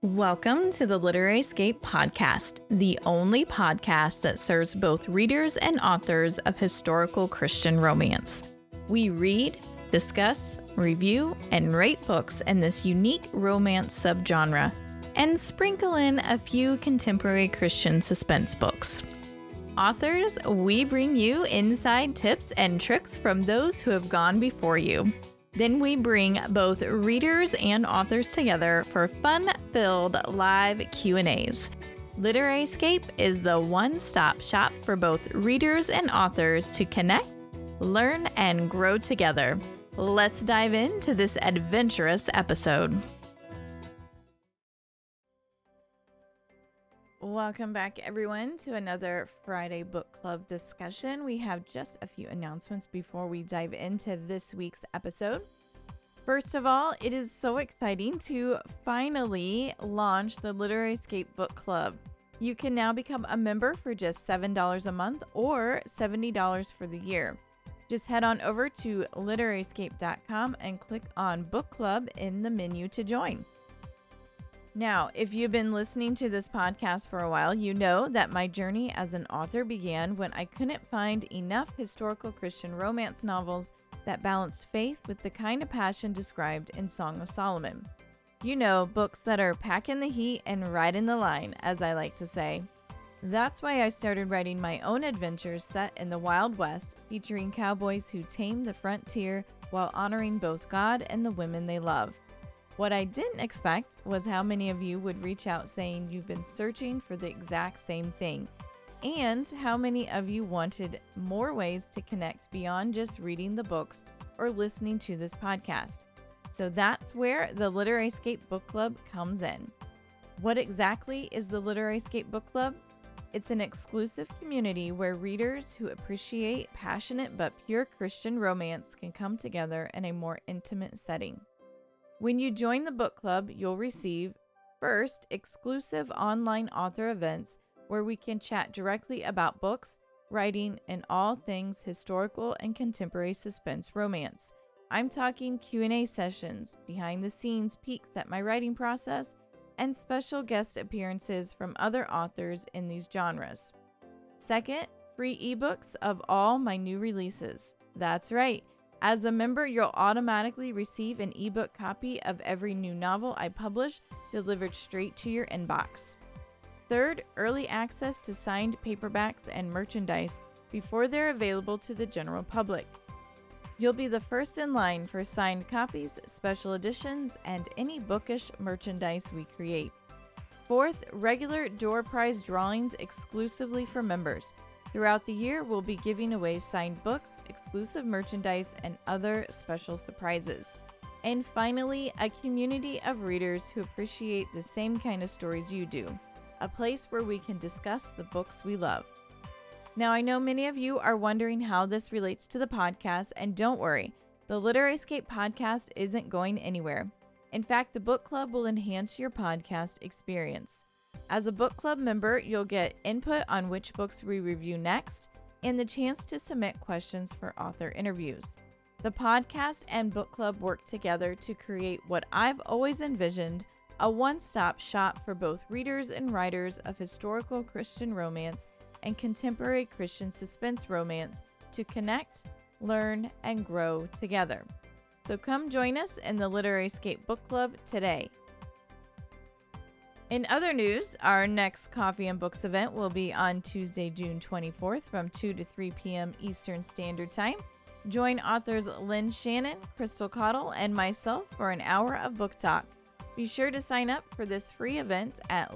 Welcome to the Literary Escape Podcast, the only podcast that serves both readers and authors of historical Christian romance. We read, discuss, review, and rate books in this unique romance subgenre, and sprinkle in a few contemporary Christian suspense books. Authors, we bring you inside tips and tricks from those who have gone before you. Then we bring both readers and authors together for fun-filled live Q&As. Literary Escape is the one-stop shop for both readers and authors to connect, learn, and grow together. Let's dive into this adventurous episode. Welcome back, everyone, to another Friday Book Club discussion. We have just a few announcements before we dive into this week's episode. First of all, it is so exciting to finally launch the Literary Escape Book Club. You can now become a member for just $7 a month or $70 for the year. Just head on over to literaryescape.com and click on Book Club in the menu to join. Now, if you've been listening to this podcast for a while, you know that my journey as an author began when I couldn't find enough historical Christian romance novels that balanced faith with the kind of passion described in Song of Solomon. You know, books that are packing the heat and riding the line, as I like to say. That's why I started writing my own adventures set in the Wild West, featuring cowboys who tame the frontier while honoring both God and the women they love. What I didn't expect was how many of you would reach out saying you've been searching for the exact same thing, and how many of you wanted more ways to connect beyond just reading the books or listening to this podcast. So that's where the Literary Escape Book Club comes in. What exactly is the Literary Escape Book Club? It's an exclusive community where readers who appreciate passionate but pure Christian romance can come together in a more intimate setting. When you join the book club, you'll receive, first, exclusive online author events where we can chat directly about books, writing, and all things historical and contemporary suspense romance. I'm talking Q&A sessions, behind-the-scenes peeks at my writing process, and special guest appearances from other authors in these genres. Second, free ebooks of all my new releases. That's right. As a member, you'll automatically receive an ebook copy of every new novel I publish delivered straight to your inbox. Third, early access to signed paperbacks and merchandise before they're available to the general public. You'll be the first in line for signed copies, special editions, and any bookish merchandise we create. Fourth, regular door prize drawings exclusively for members. Throughout the year, we'll be giving away signed books, exclusive merchandise, and other special surprises. And finally, a community of readers who appreciate the same kind of stories you do. A place where we can discuss the books we love. Now, I know many of you are wondering how this relates to the podcast, and don't worry, the Literary Escape podcast isn't going anywhere. In fact, the book club will enhance your podcast experience. As a book club member, you'll get input on which books we review next and the chance to submit questions for author interviews. The podcast and book club work together to create what I've always envisioned, a one-stop shop for both readers and writers of historical Christian romance and contemporary Christian suspense romance to connect, learn, and grow together. So come join us in the Literary Escape Book Club today. In other news, our next Coffee and Books event will be on Tuesday, June 24th from 2 to 3 p.m. Eastern Standard Time. Join authors Lynn Shannon, Crystal Cottle, and myself for an hour of book talk. Be sure to sign up for this free event at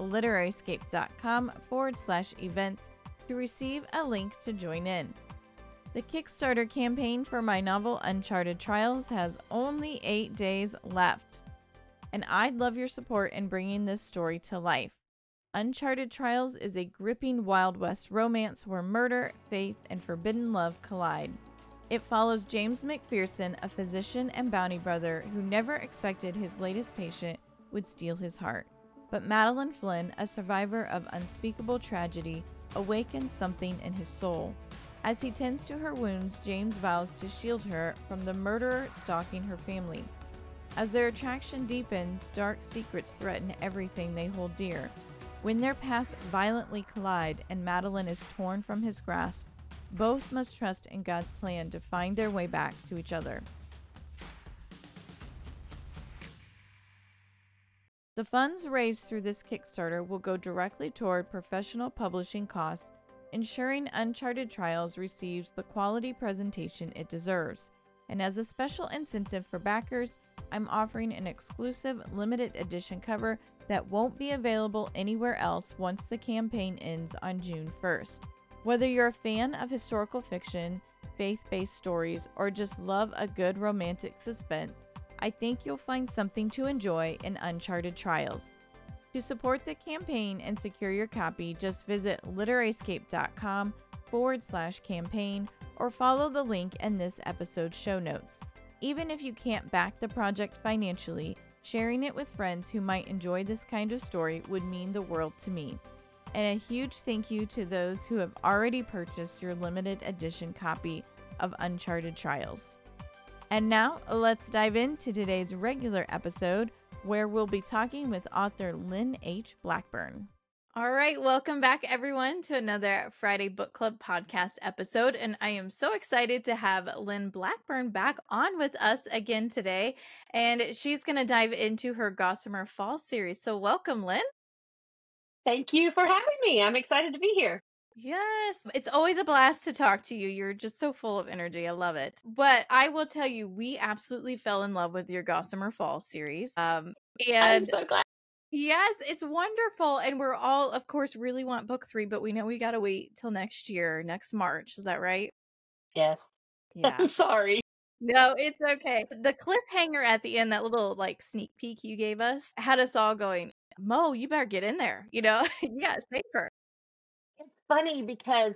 literaryescape.com/events to receive a link to join in. The Kickstarter campaign for my novel Uncharted Trials has only 8 days left, and I'd love your support in bringing this story to life. Uncharted Trials is a gripping Wild West romance where murder, faith, and forbidden love collide. It follows James McPherson, a physician and bounty brother who never expected his latest patient would steal his heart. But Madeline Flynn, a survivor of unspeakable tragedy, awakens something in his soul. As he tends to her wounds, James vows to shield her from the murderer stalking her family. As their attraction deepens, dark secrets threaten everything they hold dear. When their paths violently collide and Madeline is torn from his grasp, both must trust in God's plan to find their way back to each other. The funds raised through this Kickstarter will go directly toward professional publishing costs, ensuring Uncharted Trials receives the quality presentation it deserves. And as a special incentive for backers, I'm offering an exclusive limited edition cover that won't be available anywhere else once the campaign ends on June 1st. Whether you're a fan of historical fiction, faith-based stories, or just love a good romantic suspense, I think you'll find something to enjoy in Uncharted Trials. To support the campaign and secure your copy, just visit literaryscape.com/campaign or follow the link in this episode's show notes. Even if you can't back the project financially, sharing it with friends who might enjoy this kind of story would mean the world to me. And a huge thank you to those who have already purchased your limited edition copy of Uncharted Trials. And now, let's dive into today's regular episode, where we'll be talking with author Lynn H. Blackburn. All right, welcome back, everyone, to another Friday Book Club podcast episode. And I am so excited to have Lynn Blackburn back on with us again today. And she's going to dive into her Gossamer Fall series. So welcome, Lynn. Thank you for having me. I'm excited to be here. Yes, it's always a blast to talk to you. You're just so full of energy. I love it. But I will tell you, we absolutely fell in love with your Gossamer Fall series. I'm And so glad. yes, it's wonderful. And we're all, of course, really want book 3, but we know we got to wait till next year, next March. Is that right? Yes. Yeah. I'm sorry. No, it's okay. The cliffhanger at the end, that little like sneak peek you gave us, had us all going, Mo, you better get in there. Yeah, save her. It's funny because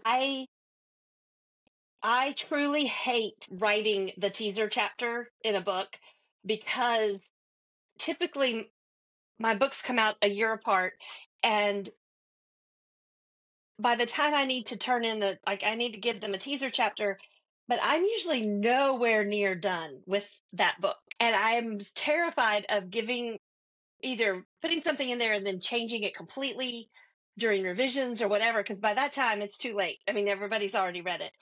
I truly hate writing the teaser chapter in a book because typically my books come out a year apart, and by the time I need to turn in I need to give them a teaser chapter, but I'm usually nowhere near done with that book. And I'm terrified of giving either putting something in there and then changing it completely during revisions or whatever, because by that time it's too late. I mean, everybody's already read it.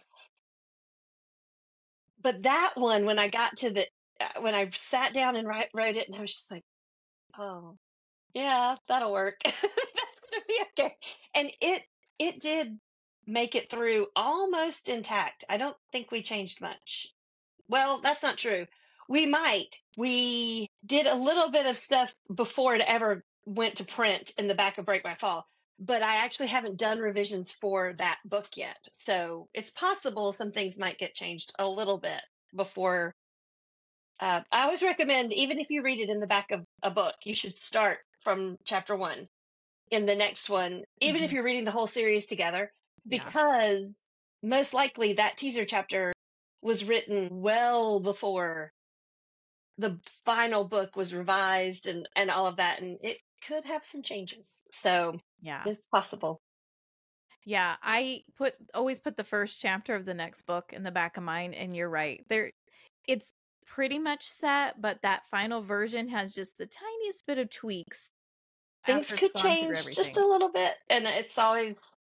But that one, when I got to when I sat down and wrote it, and I was just like, oh, yeah, that'll work. That's gonna be okay. And it did make it through almost intact. I don't think we changed much. Well, that's not true. We might. We did a little bit of stuff before it ever went to print in the back of Break My Fall, but I actually haven't done revisions for that book yet. So it's possible some things might get changed a little bit before. I always recommend, even if you read it in the back of a book, you should start from chapter 1 in the next one, even if you're reading the whole series together, Yeah. because most likely that teaser chapter was written well before the final book was revised and all of that, and it could have some changes. So Yeah. it's possible. Yeah, I always put the first chapter of the next book in the back of mine, and you're right. It's pretty much set, but that final version has just the tiniest bit of tweaks Things after it's could gone through change just everything. a little bit, and it's always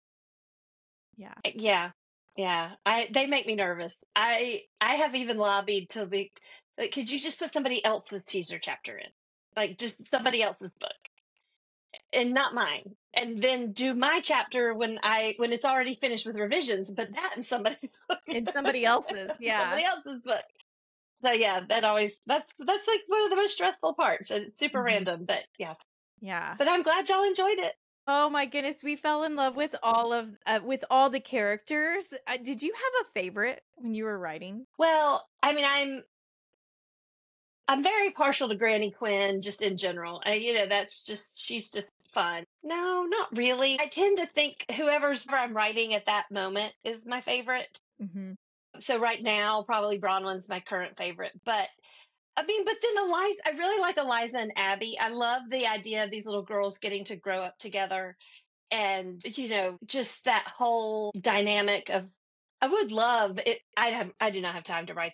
Yeah. yeah. They make me nervous. I have even lobbied to be like, could you just put somebody else's teaser chapter in, like just somebody else's book and not mine, and then do my chapter when it's already finished with revisions, but that in somebody's book, In somebody else's. in Yeah. somebody else's book. So yeah, that's like one of the most stressful parts. And it's super random, but yeah. Yeah. But I'm glad y'all enjoyed it. Oh my goodness, we fell in love with all the characters. Did you have a favorite when you were writing? Well, I mean, I'm very partial to Granny Quinn just in general. She's just fun. No, not really. I tend to think whoever's I'm writing at that moment is my favorite. Mm-hmm. So right now, probably Bronwyn's my current favorite. But I mean, but then Eliza, I really like Eliza and Abby. I love the idea of these little girls getting to grow up together, and just that whole dynamic of. I would love it. I do not have time to write that,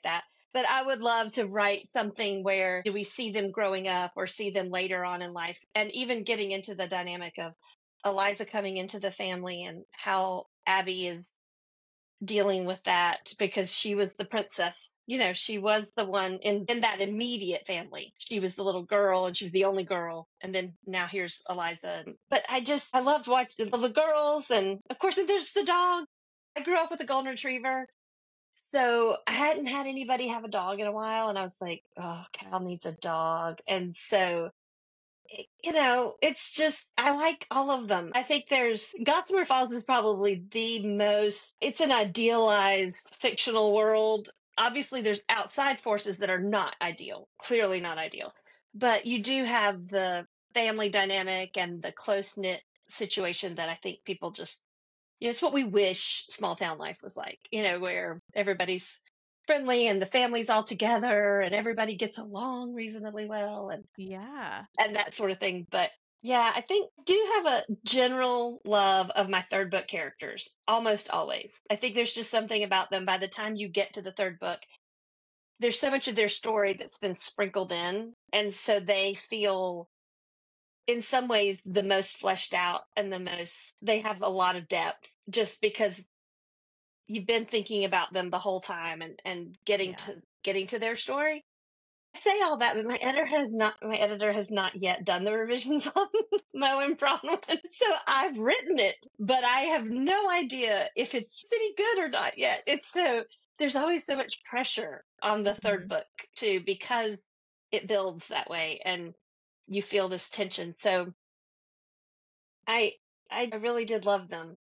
But I would love to write something where do we see them growing up or see them later on in life, and even getting into the dynamic of Eliza coming into the family and how Abby is dealing with that because she was the princess. She was the one in that immediate family. She was the little girl and she was the only girl. And then now here's Eliza. But I loved watching the girls. And of course, there's the dog. I grew up with a golden retriever. So I hadn't had anybody have a dog in a while. And I was like, oh, Cal needs a dog. And so it's just, I like all of them. I think Gossamer Falls is probably it's an idealized fictional world. Obviously, there's outside forces that are not ideal, clearly not ideal. But you do have the family dynamic and the close knit situation that I think people just, it's what we wish small town life was like, where everybody's friendly and the family's all together and everybody gets along reasonably well. Yeah. And that sort of thing. But yeah, I think I do have a general love of my third book characters almost always. I think there's just something about them. By the time you get to the third book, there's so much of their story that's been sprinkled in. And so they feel, in some ways, the most fleshed out and they have a lot of depth just because you've been thinking about them the whole time and Yeah. getting to their story. Say all that, but my editor has not yet done the revisions on Mo and Bronwyn. So I've written it, but I have no idea if it's any good or not yet. There's always so much pressure on the third Mhm. book too, because it builds that way and you feel this tension. So I I really did love them.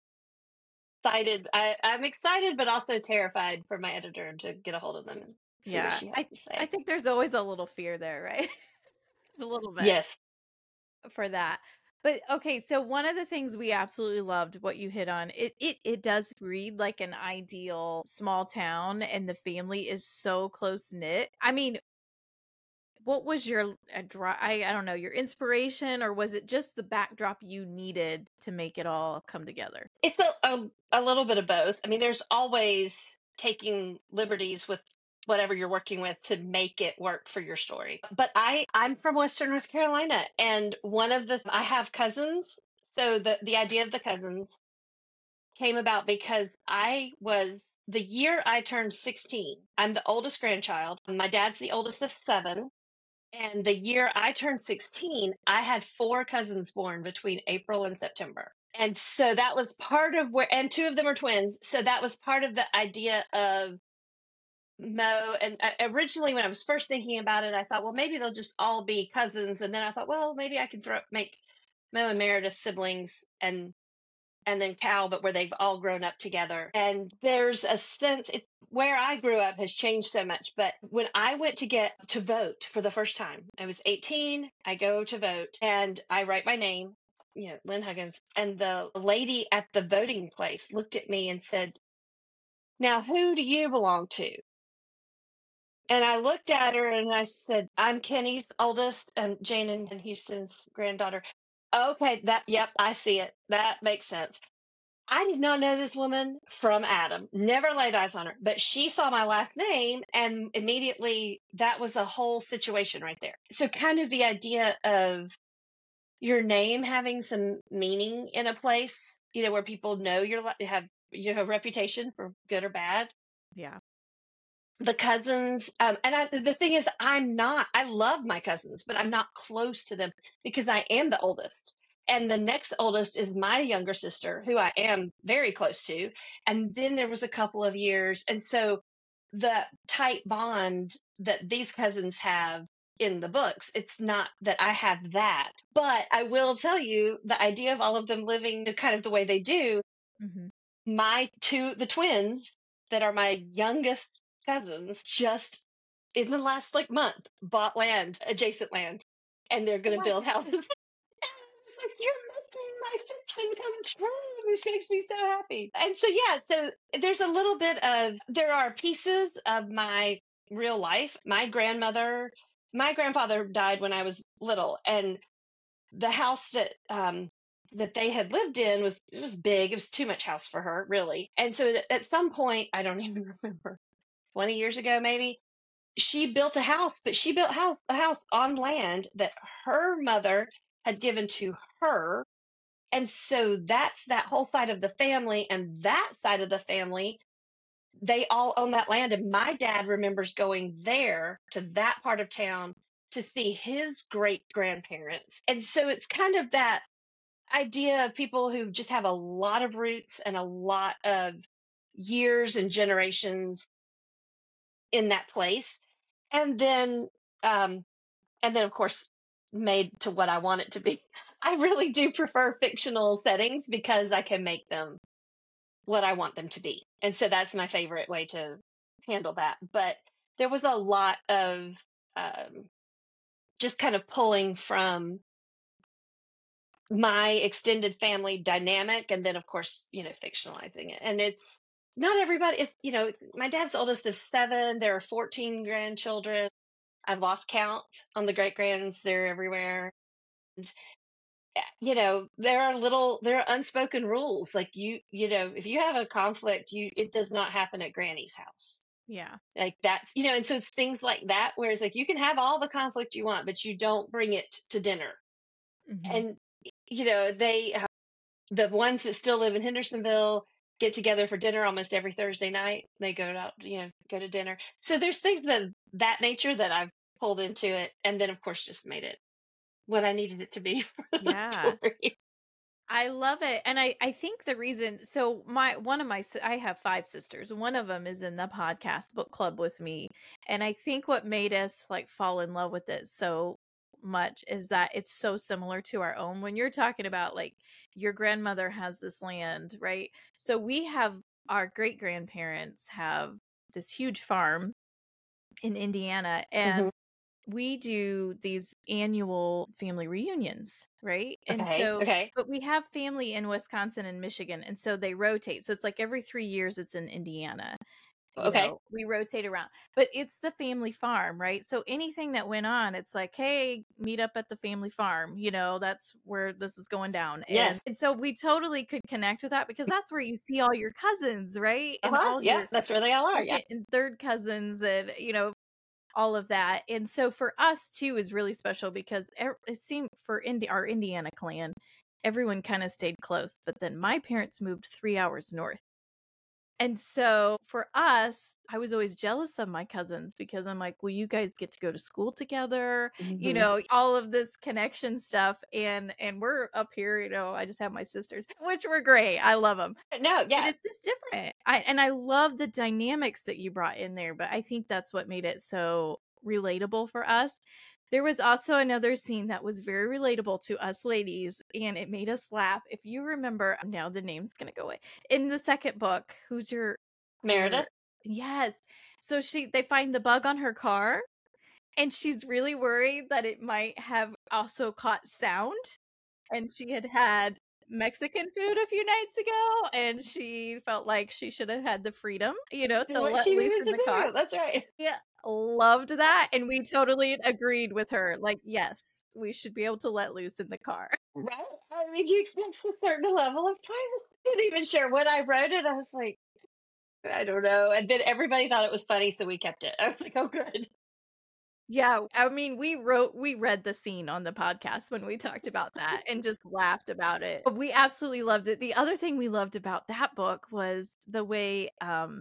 I'm excited, but also terrified for my editor to get a hold of them and see what Yeah. she has I to I say. think there's always a little fear there, right? A little bit Yes. for that. But okay, so one of the things we absolutely loved what you hit on, it does read like an ideal small town and the family is so close knit. I mean, what was your I don't know, your inspiration, or was it just the backdrop you needed to make it all come together? It's a little bit of both. I mean, there's always taking liberties with whatever you're working with to make it work for your story. But I'm from Western North Carolina, and I have cousins, so the idea of the cousins came about because the year I turned 16. I'm the oldest grandchild. My dad's the oldest of seven. And the year I turned 16, I had four cousins born between April and September. And so that was part of and two of them are twins. So that was part of the idea of Mo. And originally, when I was first thinking about it, I thought, well, maybe they'll just all be cousins. And then I thought, well, maybe I could make Mo and Meredith siblings and then Cal, but where they've all grown up together. And there's a sense where I grew up has changed so much. But when I went to get to vote for the first time, I was 18. I go to vote and I write my name, Lynn Huggins. And the lady at the voting place looked at me and said, "Now, who do you belong to?" And I looked at her and I said, "I'm Kenny's oldest and Jane and Houston's granddaughter." Okay, yep, I see it. That makes sense. I did not know this woman from Adam, never laid eyes on her, but she saw my last name and immediately that was a whole situation right there. So kind of the idea of your name having some meaning in a place, where people know you have a reputation for good or bad. Yeah. The cousins, the thing is, I love my cousins, but I'm not close to them because I am the oldest. And the next oldest is my younger sister, who I am very close to. And then there was a couple of years. And so the tight bond that these cousins have in the books, it's not that I have that. But I will tell you the idea of all of them living kind of the way they do, Mhm. the twins that are my youngest cousins, just in the last month bought adjacent land, and they're Oh going to my build houses. goodness. It's like, you're making my fiction come true. This makes me so happy. And so, yeah, so there's a little bit there are pieces of my real life. My grandfather died when I was little, and the house that they had lived in was big. It was too much house for her, really. And so at some point, I don't even remember, 20 years ago maybe, she built a house, but she built a house on land that her mother had given to her. And so that's that whole side of the family, and that side of the family, they all own that land. And my dad remembers going there to that part of town to see his great grandparents. And so it's kind of that idea of people who just have a lot of roots and a lot of years and generations in that place. And then, um, and then of course, made to what I want it to be. I really do prefer fictional settings because I can make them what I want them to be. And so that's my favorite way to handle that. But there was a lot of um, just kind of pulling from my extended family dynamic, and then of course, fictionalizing it. And it's not everybody. It's my dad's the oldest of seven. There are 14 grandchildren. I've lost count on the great grands. They're everywhere. And, there are unspoken rules. Like if you have a conflict, it does not happen at Granny's house. Yeah. Like that's, and so it's things like that, whereas like you can have all the conflict you want, but you don't bring it to dinner. Hmm. And, they, the ones that still live in Hendersonville get together for dinner almost every Thursday night. They go out, go to dinner. So there's things that nature that I've pulled into it. And then of course just made it what I needed it to be for the Yeah. story. I love it. And I think the reason, so I have 5 sisters. One of them is in the podcast book club with me. And I think what made us like fall in love with it so much is that it's so similar to our own. When you're talking about like your grandmother has this land, right? So we have, our great grandparents have this huge farm in Indiana, and Hmm. we do these annual family reunions, right? And Okay. so, Okay. but we have family in Wisconsin and Michigan, and so they rotate. So it's like every 3 years it's in Indiana. Okay. We rotate around, but it's the family farm, right? So anything that went on, it's like, hey, meet up at the family farm. That's where this is going down. And Yes. and so we totally could connect with that because that's where you see all your cousins, right? And Uh-huh. all Yeah. your That's where they all are. Yeah. second and third cousins, and all of that. And so for us too is really special because it seemed for our Indiana clan, everyone kind of stayed close. But then my parents moved 3 hours north. And so for us, I was always jealous of my cousins because I'm like, well, you guys get to go to school together, Hmm. all of this connection stuff. And we're up here, I just have my sisters, which were great. I love them. No. But Yeah. it's just different. I love the dynamics that you brought in there, but I think that's what made it so relatable for us. There was also another scene that was very relatable to us ladies, and it made us laugh. If you remember, now the name's gonna go away. In the second book, who's your Meredith. yes. So they find the bug on her car, and she's really worried that it might have also caught sound, and she had Mexican food a few nights ago, and she felt like she should have had the freedom, Do to what let she loose needed in to the car. do. That's right. Yeah, loved that, and we totally agreed with her. Like, yes, we should be able to let loose in the car. Right? I mean, you expect a certain level of privacy. I didn't even share when I wrote it. I was like, I don't know. And then everybody thought it was funny, so we kept it. I was like, oh, good. Yeah, I mean, we read the scene on the podcast when we talked about that and just laughed about it. But we absolutely loved it. The other thing we loved about that book was the way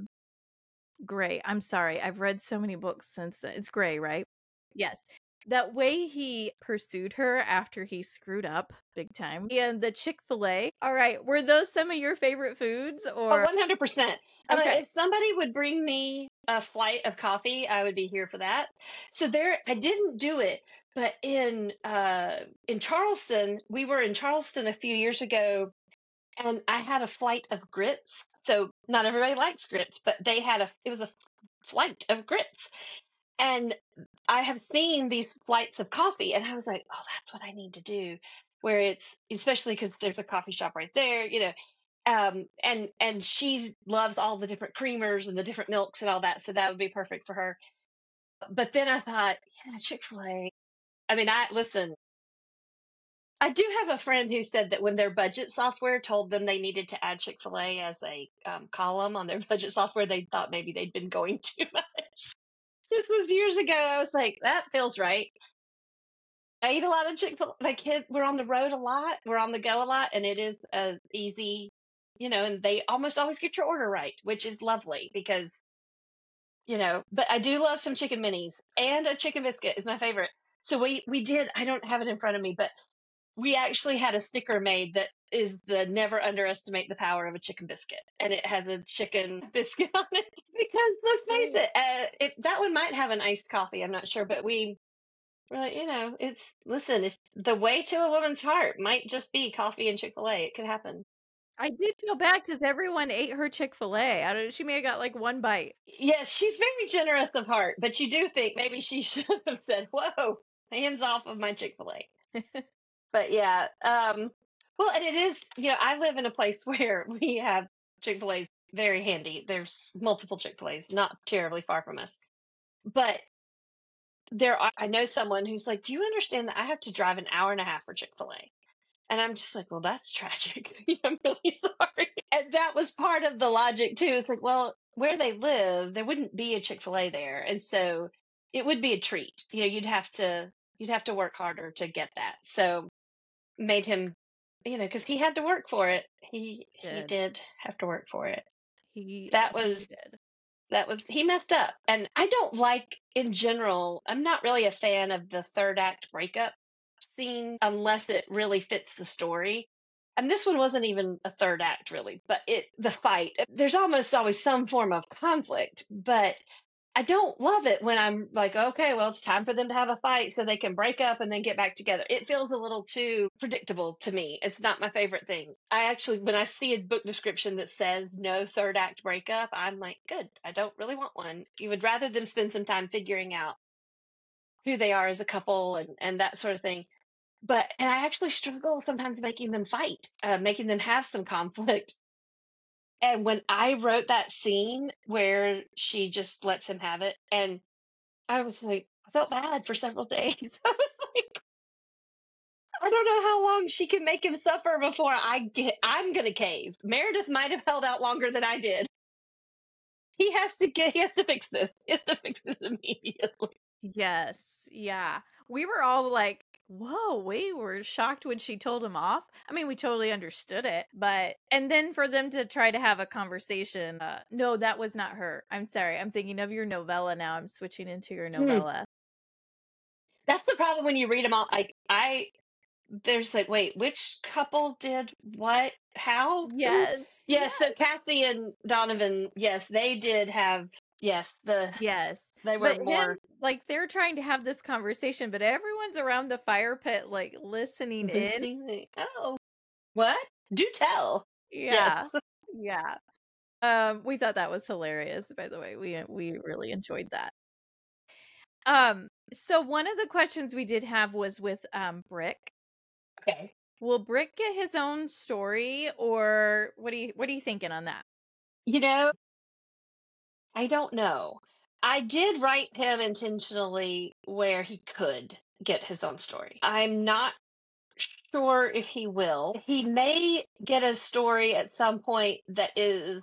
Gray. I'm sorry. I've read so many books since then. It's Gray, right? Yes. That way he pursued her after he screwed up big time. And the Chick-fil-A. All right. Were those some of your favorite foods Oh, or 100%. okay. If somebody would bring me a flight of coffee, I would be here for that. So there, I didn't do it, but in Charleston, we were in Charleston a few years ago, and I had a flight of grits. So not everybody likes grits, but it was a flight of grits. And I have seen these flights of coffee, and I was like, oh, that's what I need to do. Where it's especially because there's a coffee shop right there, and she loves all the different creamers and the different milks and all that, so that would be perfect for her. But then I thought, yeah, Chick-fil-A. I mean, I listen. I do have a friend who said that when their budget software told them they needed to add Chick-fil-A as a column on their budget software, they thought maybe they'd been going too much. This was years ago. I was like, that feels right. I eat a lot of Chick-fil-A. My kids, we're on the road a lot. We're on the go a lot, and it is a easy, and they almost always get your order right, which is lovely because, but I do love some chicken minis, and a chicken biscuit is my favorite. So we did, I don't have it in front of me, but we actually had a sticker made that is the never underestimate the power of a chicken biscuit. And it has a chicken biscuit on it because let's face Right. it, that one might have an iced coffee. I'm not sure, but we're like, listen, if the way to a woman's heart might just be coffee and Chick-fil-A, it could happen. I did feel bad because everyone ate her Chick-fil-A. I don't, she may have got like one bite. Yes, she's very generous of heart, but you do think maybe she should have said, whoa, hands off of my Chick-fil-A. But yeah, well, and it is, I live in a place where we have Chick-fil-A very handy. There's multiple Chick-fil-A's not terribly far from us. But I know someone who's like, do you understand that I have to drive an hour and a half for Chick-fil-A? And I'm just like, well, that's tragic. I'm really sorry. And that was part of the logic too. It's like, well, where they live, there wouldn't be a Chick-fil-A there. And so it would be a treat. You'd have to work harder to get that. So made him, because he had to work for it. He Did. did have to work for it. He That he was did. he messed up. And I don't like, in general, I'm not really a fan of the third act breakup scene unless it really fits the story. And this one wasn't even a third act really, but the fight, there's almost always some form of conflict, but I don't love it when I'm like, okay, well, it's time for them to have a fight so they can break up and then get back together. It feels a little too predictable to me. It's not my favorite thing. I actually, when I see a book description that says no third act breakup, I'm like, good. I don't really want one. You would rather them spend some time figuring out who they are as a couple and that sort of thing. And I actually struggle sometimes making them fight, making them have some conflict. And when I wrote that scene where she just lets him have it, and I was like, I felt bad for several days. I was like, I don't know how long she can make him suffer before I'm gonna cave. Meredith might have held out longer than I did. He has to fix this. He has to fix this immediately. Yes. Yeah. We were all like, whoa, we were shocked when she told him off. I mean, we totally understood it, and then for them to try to have a conversation, no, that was not her. I'm sorry. I'm thinking of your novella now. I'm switching into your Hmm. novella. That's the problem when you read them all. There's like, wait, which couple did what? How? Who? Yes. Yes. So Cassie and Donovan, yes, they did have, yes, Yes. they were But him, more like, they're trying to have this conversation, but everyone's around the fire pit, like, listening in. listening. Like, oh, what? Do tell. Yes. Yeah. Yeah. We thought that was hilarious, by the way. We really enjoyed that. So one of the questions we did have was with Brick. Okay. Will Brick get his own story, or what are you thinking on that? You know, I don't know. I did write him intentionally where he could get his own story. I'm not sure if he will. He may get a story at some point that is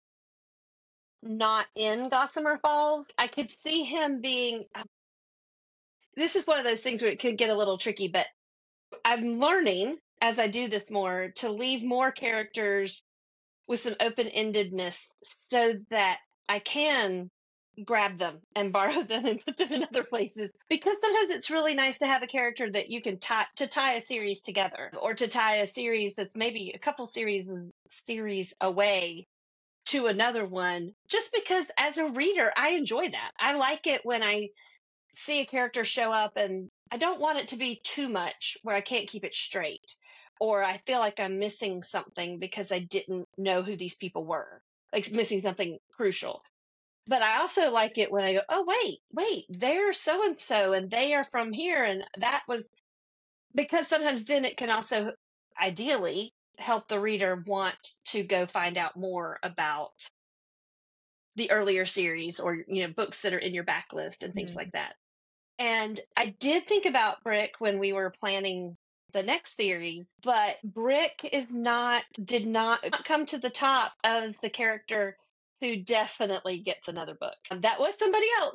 not in Gossamer Falls. I could see him being. This is one of those things where it could get a little tricky, but I'm learning as I do this more to leave more characters with some open endedness so that I can grab them and borrow them and put them in other places, because sometimes it's really nice to have a character that you can tie a series together, or to tie a series that's maybe a couple series away to another one, just because as a reader I enjoy that. I like it when I see a character show up and I don't want it to be too much where I can't keep it straight, or I feel like I'm missing something because I didn't know who these people were, like missing something crucial. But I also like it when I go, oh, wait, they're so and so and they are from here. And that was because sometimes then it can also ideally help the reader want to go find out more about the earlier series, or, books that are in your backlist and things like Mhm. that. And I did think about Brick when we were planning the next series, but Brick did not come to the top as the character who definitely gets another book. That was somebody else.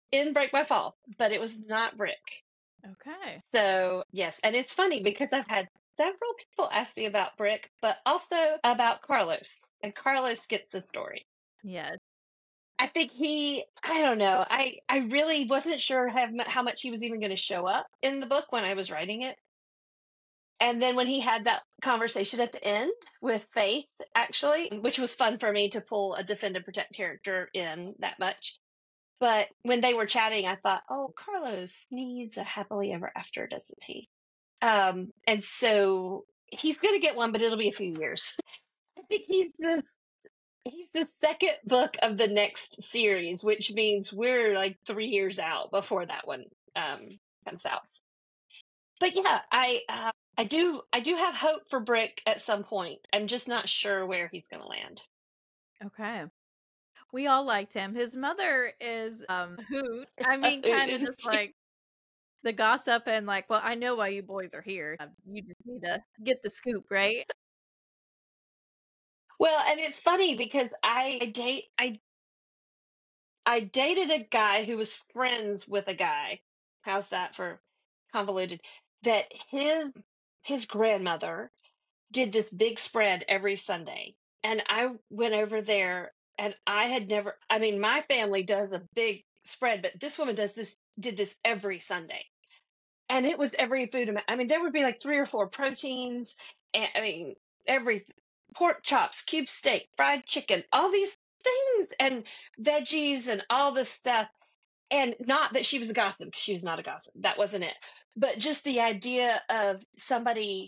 in Break My Fall, but it was not Brick. Okay. So, yes, and it's funny because I've had several people ask me about Brick, but also about Carlos, and Carlos gets the story. Yes. I think I don't know. I really wasn't sure how much he was even going to show up in the book when I was writing it. And then when he had that conversation at the end with Faith, actually, which was fun for me to pull a defend and protect character in that much. But when they were chatting, I thought, oh, Carlos needs a happily ever after, doesn't he? And so he's going to get one, but it'll be a few years. I think he's the second book of the next series, which means we're like 3 years out before that one comes out. But yeah, I do have hope for Brick at some point. I'm just not sure where he's going to land. Okay. We all liked him. His mother is Hoot. I mean, kind of just like the gossip and like, well, I know why you boys are here. You just need to get the scoop, right? Well, and it's funny because I dated a guy who was friends with a guy. How's that for convoluted? That his grandmother did this big spread every Sunday. And I went over there and I had never, I mean, my family does a big spread, but this woman did this every Sunday. And it was every food. I mean, there would be like 3 or 4 proteins. And I mean, every pork chops, cube steak, fried chicken, all these things and veggies and all this stuff. And not that she was a gossip, because she was not a gossip. That wasn't it. But just the idea of somebody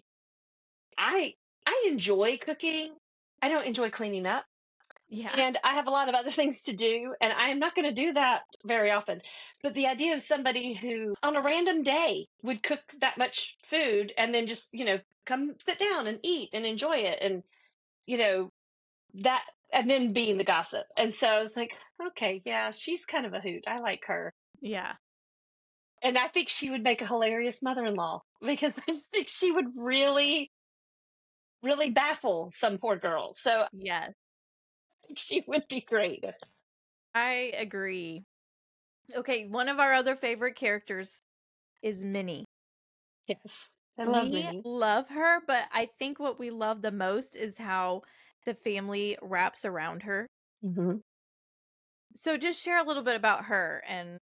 I enjoy cooking. I don't enjoy cleaning up. Yeah. And I have a lot of other things to do, and I am not going to do that very often. But the idea of somebody who, on a random day, would cook that much food and then just, come sit down and eat and enjoy it, and, you know, that, and then being the gossip. And so I was like, okay, yeah, she's kind of a hoot. I like her. Yeah. And I think she would make a hilarious mother in law because I just think she would really, really baffle some poor girl. So Yes. she would be great. I agree. Okay, one of our other favorite characters is Minnie. Yes. I love We Minnie. love her, but I think what we love the most is how the family wraps around her. Hmm. So just share a little bit about her and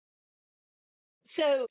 So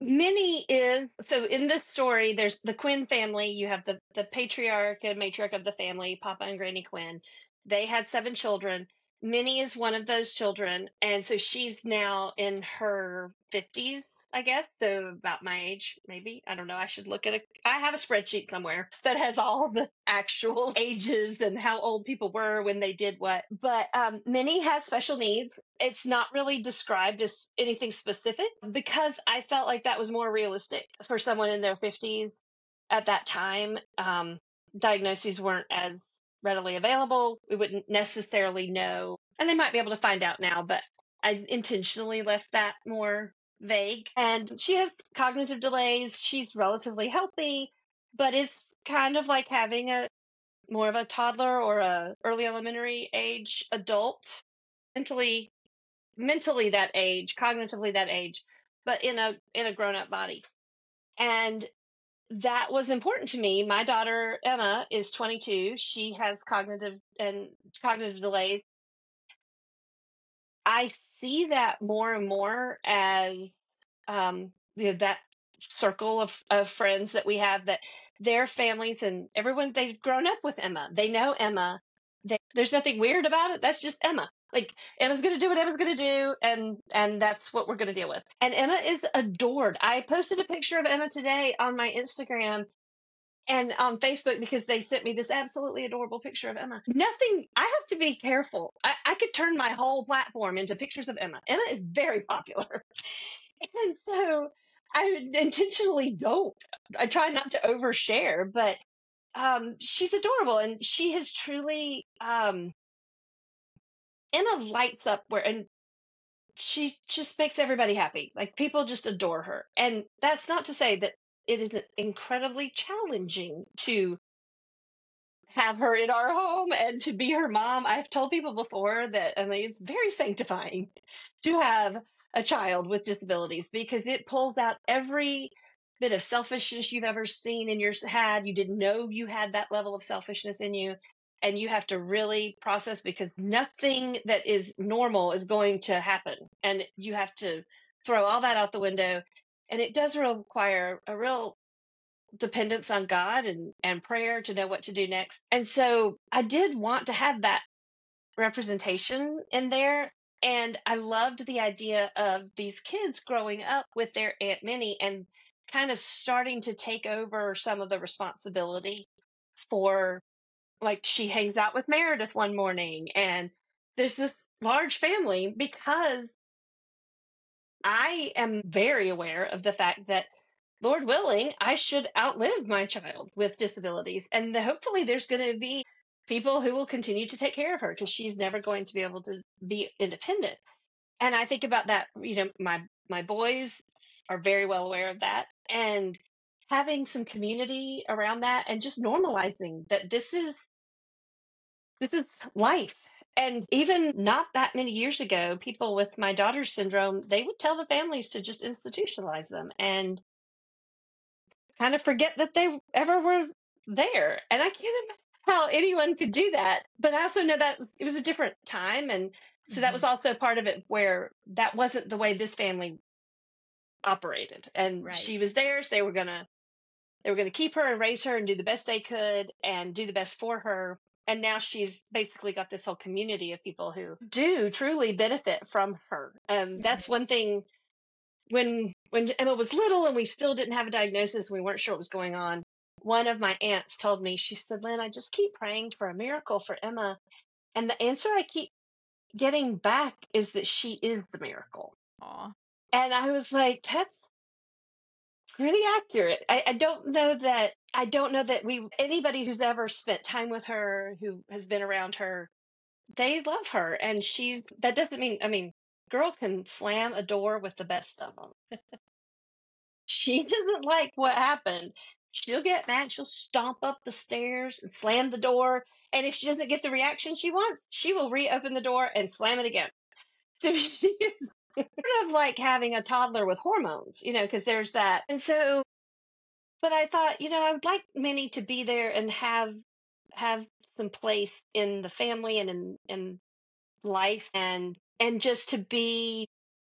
so in this story, there's the Quinn family. You have the patriarch and matriarch of the family, Papa and Granny Quinn. They had 7 children. Minnie is one of those children. And so she's now in her 50s, I guess. So about my age, maybe. I don't know. I should look at it. I have a spreadsheet somewhere that has all the actual ages and how old people were when they did what. But Minnie has special needs. It's not really described as anything specific because I felt like that was more realistic for someone in their 50s at that time. Diagnoses weren't as readily available. We wouldn't necessarily know, and they might be able to find out now, but I intentionally left that more vague. And she has cognitive delays. She's relatively healthy, but it's kind of like having a more of a toddler or a early elementary age adult, mentally that age, cognitively that age, but in a grown up body. And that was important to me. My daughter Emma is 22. She has cognitive delays. I see that more and more as that circle of friends that we have, that their families and everyone, they've grown up with Emma. They know Emma. There's nothing weird about it. That's just Emma. Like, Emma's going to do what Emma's going to do, and that's what we're going to deal with. And Emma is adored. I posted a picture of Emma today on my Instagram and on Facebook because they sent me this absolutely adorable picture of Emma. I have to be careful. I could turn my whole platform into pictures of Emma. Emma is very popular. And so I intentionally don't. I try not to overshare, but she's adorable, and she has truly Emma lights up and she just makes everybody happy. Like, people just adore her. And that's not to say that it isn't incredibly challenging to have her in our home and to be her mom. I've told people before that, I mean, it's very sanctifying to have a child with disabilities because it pulls out every bit of selfishness you've ever seen in your had. You didn't know you had that level of selfishness in you. And you have to really process because nothing that is normal is going to happen. And you have to throw all that out the window. And it does require a real dependence on God and prayer to know what to do next. And so I did want to have that representation in there. And I loved the idea of these kids growing up with their Aunt Minnie and kind of starting to take over some of the responsibility for, like, she hangs out with Meredith one morning and there's this large family because I am very aware of the fact that, Lord willing, I should outlive my child with disabilities. And hopefully there's going to be people who will continue to take care of her because she's never going to be able to be independent. And I think about that, my boys are very well aware of that. And having some community around that and just normalizing that this is life. And even not that many years ago, people with my daughter's syndrome, they would tell the families to just institutionalize them and kind of forget that they ever were there. And I can't imagine how anyone could do that. But I also know that it was a different time. And so that was also part of it where that wasn't the way this family operated. And Right. she was there, so they were gonna keep her and raise her and do the best they could and do the best for her. And now she's basically got this whole community of people who do truly benefit from her. That's one thing. When Emma was little and we still didn't have a diagnosis, we weren't sure what was going on. One of my aunts told me, she said, "Lynn, I just keep praying for a miracle for Emma, and the answer I keep getting back is that she is the miracle." Aw. And I was like, "That's pretty accurate." I don't know that anybody who's ever spent time with her, who has been around her, they love her. And that doesn't mean, I mean, girl can slam a door with the best of them. She doesn't like what happened. She'll get mad. She'll stomp up the stairs and slam the door. And if she doesn't get the reaction she wants, she will reopen the door and slam it again. So she is sort of like having a toddler with hormones, because there's that. And so, but I thought, I would like Minnie to be there and have some place in the family and in life and just to be,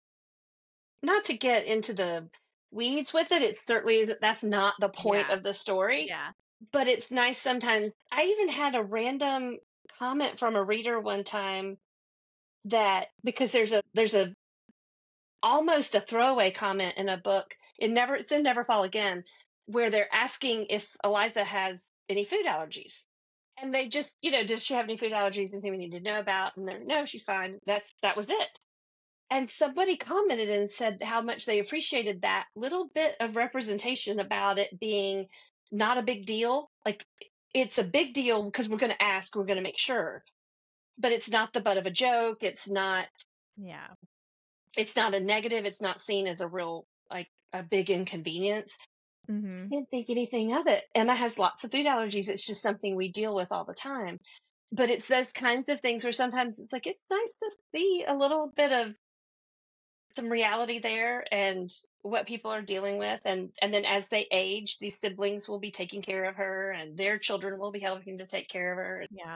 not to get into the weeds with it. It certainly is. That's not the point Yeah. of the story, Yeah. but it's nice sometimes. I even had a random comment from a reader one time that, because there's a almost a throwaway comment in a book. It's in Never Fall Again, where they're asking if Eliza has any food allergies. And they just, does she have any food allergies? Anything we need to know about? And they're, no, she's fine. That was it. And somebody commented and said how much they appreciated that little bit of representation about it being not a big deal. Like, it's a big deal because we're going to ask, we're going to make sure, but it's not the butt of a joke. Yeah. It's not a negative. It's not seen as a real, like, a big inconvenience. Mm-hmm. I didn't think anything of it. Emma has lots of food allergies. It's just something we deal with all the time. But it's those kinds of things where sometimes it's like, it's nice to see a little bit of some reality there and what people are dealing with. And then as they age, these siblings will be taking care of her and their children will be helping to take care of her. Yeah.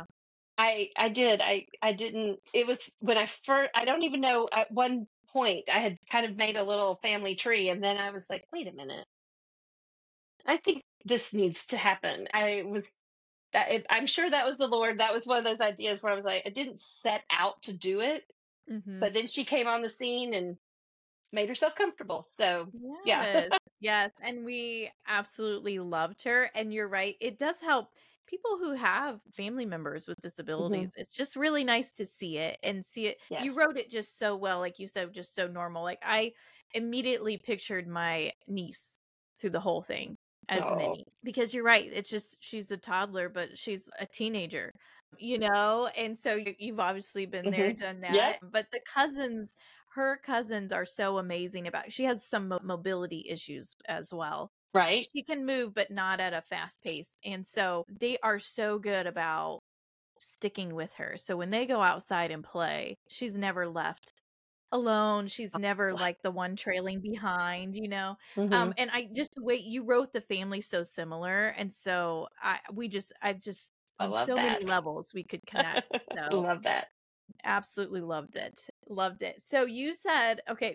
I didn't, it was when I don't even know, at one point I had kind of made a little family tree, and then I was like, wait a minute, I think this needs to happen. I'm sure that was the Lord. That was one of those ideas where I was like, I didn't set out to do it, Mm-hmm. but then she came on the scene and made herself comfortable. So yeah. Yes. Yes. And we absolutely loved her. And you're right. It does help people who have family members with Mhm. disabilities. It's just really nice to see it and see it. You Yes. wrote it just so well, like you said, just so normal. Like I immediately pictured my niece through the whole thing as Oh. Minnie. Because you're right. It's just she's a toddler, but she's a teenager. And so you've obviously been there, Mhm. done Yep. that. But her cousins are so amazing about she has some mobility issues as well. Right. She can move but not at a fast pace, and so they are so good about sticking with her. So when they go outside and play, she's never left alone. She's never like the one trailing behind, Hmm. And I just the way you wrote the family so similar, and so I just I on love so many that. levels we could connect. So Love that. absolutely loved it. Loved it. So you said, okay,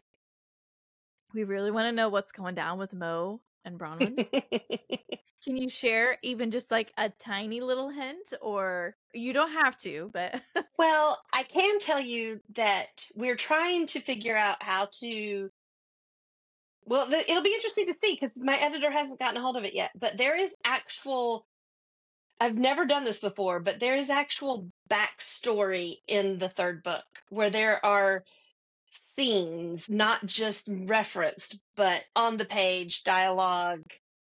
we really want to know what's going down with Mo and Bronwyn. Can you share even just like a tiny little hint, or you don't have to, but Well, I can tell you that we're trying to figure out how to. Well, it'll be interesting to see because my editor hasn't gotten a hold of it yet. But there is actual. I've never done this before, but there is actual backstory in the third book where there are scenes, not just referenced, but on the page, dialogue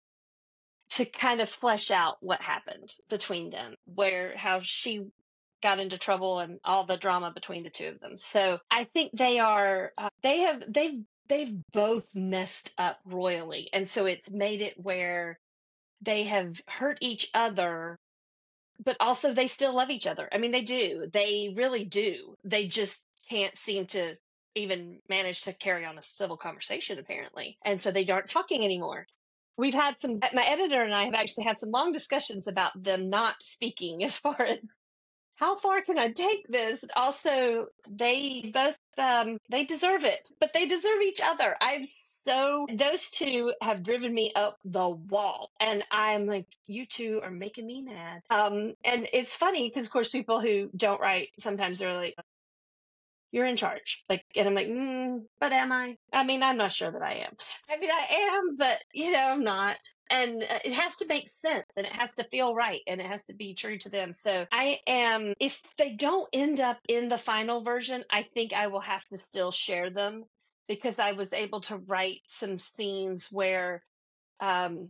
to kind of flesh out what happened between them, how she got into trouble and all the drama between the two of them. So I think they are they've both messed up royally, and so it's made it where they have hurt each other, but also they still love each other. I mean, they do. They really do. They just can't seem to even manage to carry on a civil conversation, apparently. And so they aren't talking anymore. We've had my editor and I have actually had some long discussions about them not speaking as far as how far can I take this? Also, they both they deserve it, but they deserve each other. Those two have driven me up the wall, and I'm like, you two are making me mad. And it's funny because of course people who don't write sometimes they're like, you're in charge. Like, and I'm like, but am I? I mean, I'm not sure that I am. I mean, I am, but I'm not. And it has to make sense and it has to feel right and it has to be true to them. So I am, if they don't end up in the final version, I think I will have to still share them because I was able to write some scenes where, um,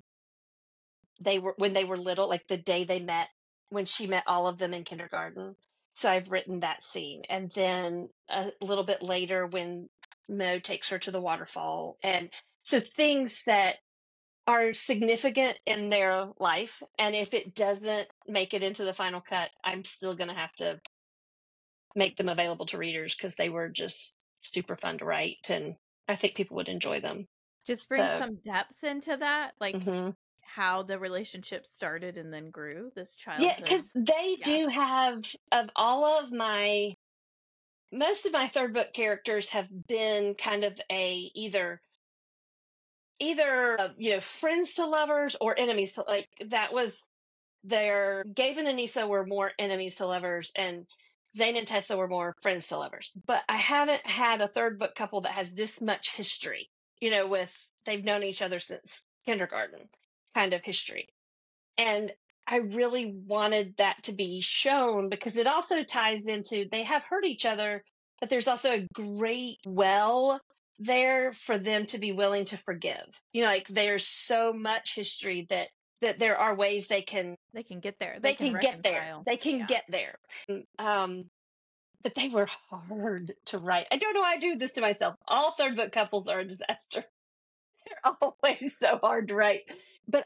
when they were little, like the day they met, when she met all of them in kindergarten. So I've written that scene. And then a little bit later when Mo takes her to the waterfall. And so things that are significant in their life. And if it doesn't make it into the final cut, I'm still going to have to make them available to readers because they were just super fun to write. And I think people would enjoy them. just bring So, some depth into that, like mhm. how the relationship started and then grew, this Yeah, because childhood. they Yeah. do have, of all of most of my third book characters have been kind of either friends to lovers or enemies to, like that was their Gabe and Anissa were more enemies to lovers and Zane and Tessa were more friends to lovers. But I haven't had a third book couple that has this much history, with they've known each other since kindergarten kind of history. And I really wanted that to be shown because it also ties into they have hurt each other, but there's also a great well there for them to be willing to forgive. Like there's so much history that there are ways They can get there. They they can can get there. reconcile. They can Yeah. get there. But they were hard to write. I don't know why I do this to myself. All third book couples are a disaster. They're always so hard to write. But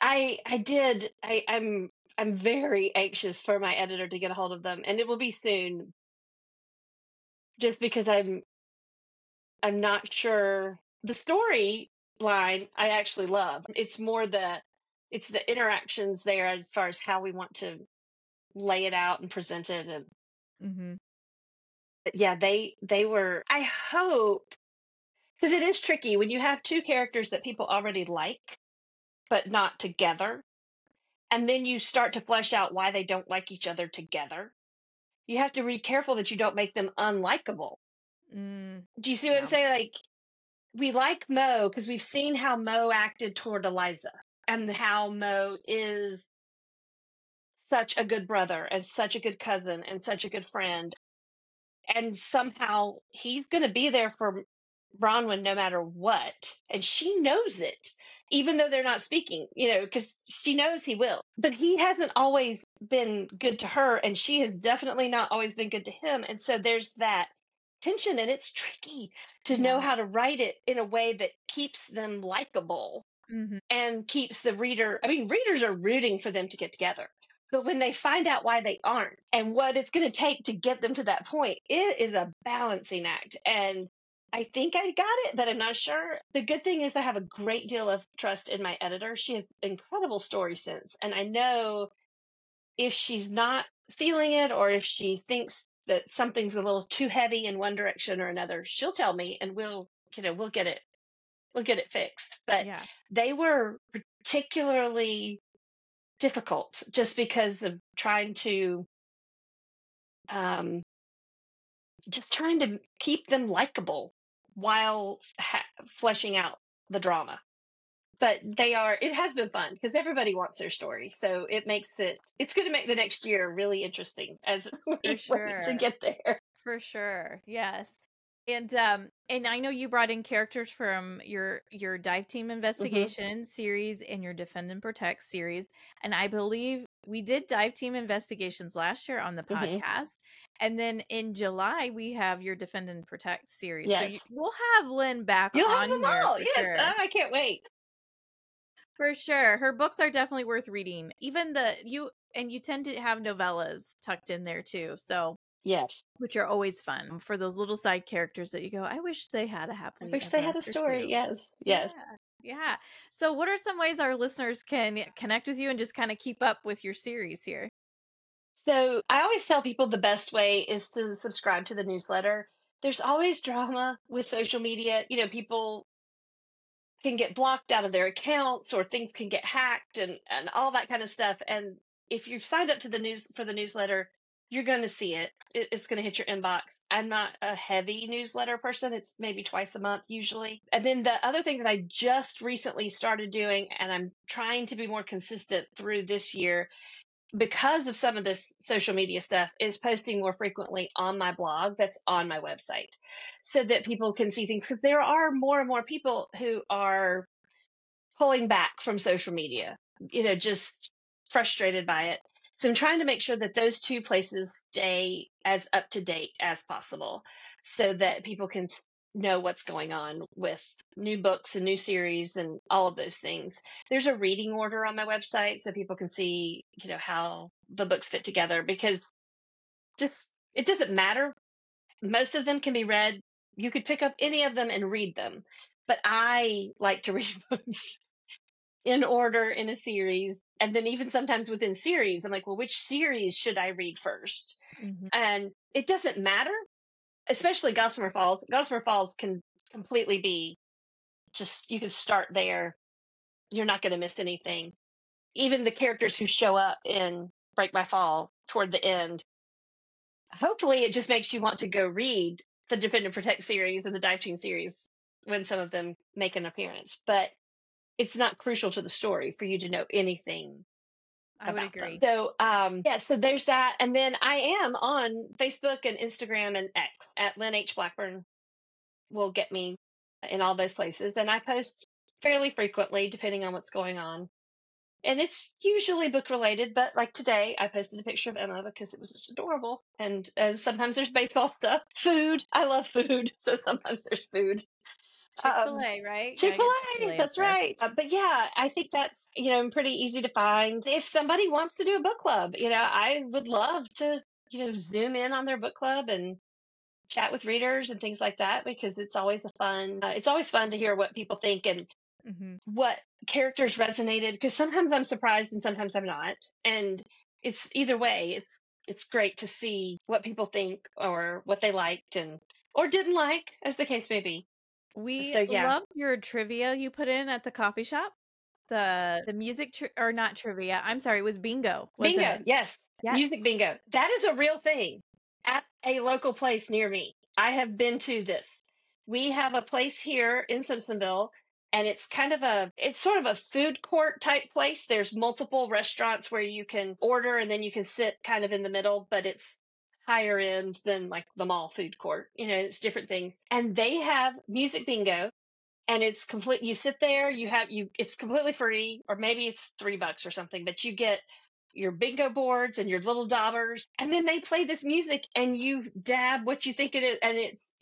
I'm very anxious for my editor to get a hold of them, and it will be soon. Just because I'm not sure the storyline I actually love. It's the interactions there as far as how we want to lay it out and present it. And Mm-hmm. but yeah, they were. I hope because it is tricky when you have two characters that people already like but not together. And then you start to flesh out why they don't like each other together. You have to be careful that you don't make them unlikable. Do you see what I'm Yeah. saying? Like, we like Mo because we've seen how Mo acted toward Eliza and how Mo is such a good brother and such a good cousin and such a good friend. And somehow he's going to be there for Bronwyn no matter what. And she knows it, even though they're not speaking, because she knows he will. But he hasn't always been good to her, and she has definitely not always been good to him. And so there's that tension, and it's tricky to know Yeah. how to write it in a way that keeps them likable Mm-hmm. and keeps the reader. I mean, readers are rooting for them to get together. But when they find out why they aren't and what it's going to take to get them to that point, it is a balancing act. And I think I got it, but I'm not sure. The good thing is I have a great deal of trust in my editor. She has incredible story sense. And I know if she's not feeling it or if she thinks that something's a little too heavy in one direction or another, she'll tell me and we'll get it fixed. But Yeah. they were particularly difficult just because of um, trying to keep them likable while fleshing out the drama. But it has been fun because everybody wants their story. So it's going to make the next year really interesting as For we wait to sure. get there. For sure. Yes. And I know you brought in characters from your Dive Team Hmm. Investigation series and your Defend and Protect series. And I believe we did Dive Team Investigations last year on the Hmm. podcast. And then in July we have your Defend and Protect series. So Yes. we'll have Lynn back You'll have on them here all. for Yes. sure. Oh, I can't wait. For sure. Her books are definitely worth reading. Even you tend to have novellas tucked in there too. So Yes. which are always fun for those little side characters that you go, I wish they had a I happily wish they ever had a after story. too. Yes. Yeah. Yes. Yeah. So what are some ways our listeners can connect with you and just kind of keep up with your series here? So I always tell people the best way is to subscribe to the newsletter. There's always drama with social media. People can get blocked out of their accounts or things can get hacked and all that kind of stuff. And if you've signed up to the newsletter, you're going to see it. It's going to hit your inbox. I'm not a heavy newsletter person. It's maybe twice a month usually. And then the other thing that I just recently started doing, and I'm trying to be more consistent through this year, because of some of this social media stuff, is posting more frequently on my blog that's on my website so that people can see things, because there are more and more people who are pulling back from social media, just frustrated by it. So I'm trying to make sure that those two places stay as up to date as possible so that people can know what's going on with new books and new series and all of those things. There's a reading order on my website so people can see, how the books fit together, because just it doesn't matter. Most of them can be read. You could pick up any of them and read them. But I like to read books in order in a series. And then even sometimes within series, I'm like, well, which series should I read first? Hmm. And it doesn't matter, especially Gossamer Falls. Gossamer Falls can completely be just, you can start there. You're not going to miss anything. Even the characters who show up in Break My Fall toward the end, hopefully it just makes you want to go read the Defend and Protect series and the Dive Team series when some of them make an appearance. But it's not crucial to the story for you to know anything I would about them. agree. So, yeah, so there's that. And then I am on Facebook and Instagram and X at Lynn H. Blackburn. Will get me in all those places. And I post fairly frequently, depending on what's going on. And it's usually book related, but like today, I posted a picture of Emma because it was just adorable. And sometimes there's baseball stuff, food. I love food. So sometimes there's food. Um, Chick-fil-A, right? Gotta get Chick-fil-A, Chick-fil-A up that's there. right. But yeah, I think that's, pretty easy to find. If somebody wants to do a book club, I would love to, zoom in on their book club and chat with readers and things like that, because it's always fun to hear what people think and Hmm. what characters resonated, because sometimes I'm surprised and sometimes I'm not. And it's either way, it's great to see what people think or what they liked and or didn't like, as the case may be. We So yeah. love your trivia you put in at the coffee shop. The music or not trivia. I'm sorry, it was bingo, wasn't Bingo, it? yes. Yes. Music bingo. That is a real thing at a local place near me. I have been to this. We have a place here in Simpsonville, and it's sort of a food court type place. There's multiple restaurants where you can order and then you can sit kind of in the middle, but it's higher end than like the mall food court. It's different things. And they have music bingo, and it's complete. You sit there, it's completely free, or maybe it's $3 or something, but you get your bingo boards and your little daubers, and then they play this music and you dab what you think it is. And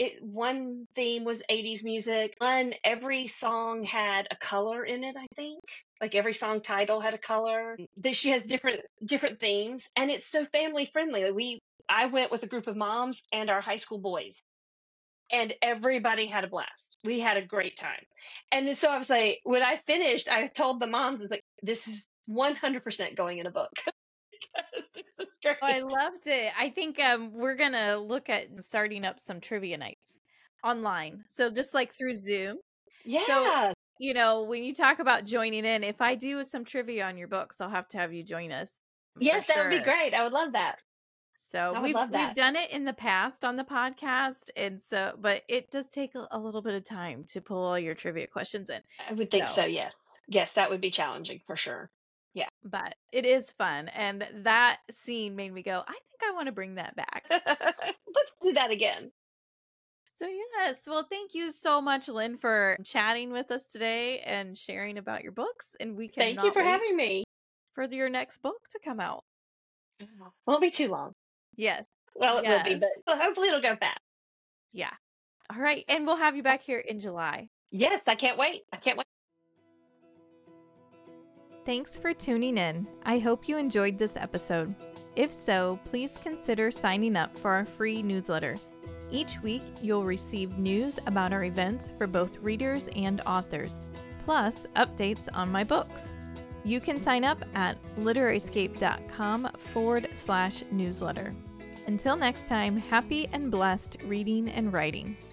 one theme was 80s music. Every song had a color in it, I think. Like every song title had a color. That she has different themes, and it's so family friendly. I went with a group of moms and our high school boys, and everybody had a blast. We had a great time. And then so I was like, when I finished, I told the moms, I was like, this is 100% going in a book. It's Oh, I great. loved it. I think we're gonna look at starting up some trivia nights online. So just like through Zoom. So, Yeah. when you talk about joining in, if I do some trivia on your books, I'll have to have you join us for Yes, that would be sure. great. I would love that. So I would we've love we've that. done it in the past on the podcast, and so but it does take a little bit of time to pull all your trivia questions in. I would think so, So, yes. Yes, that would be challenging for sure. Yeah. but it is fun, and that scene made me go, I think I want to bring that back. Let's do that again. So yes, well, thank you so much, Lynn, for chatting with us today and sharing about your books, and we Thank you cannot for wait having me. for your next book to come out. Won't be too long. Yes. Well, it will be, Yes. but hopefully it'll go fast. Yeah. All right, and we'll have you back here in July. Yes, I can't wait. I can't wait. Thanks for tuning in. I hope you enjoyed this episode. If so, please consider signing up for our free newsletter. Each week, you'll receive news about our events for both readers and authors, plus updates on my books. You can sign up at literaryscape.com/newsletter. Until next time, happy and blessed reading and writing.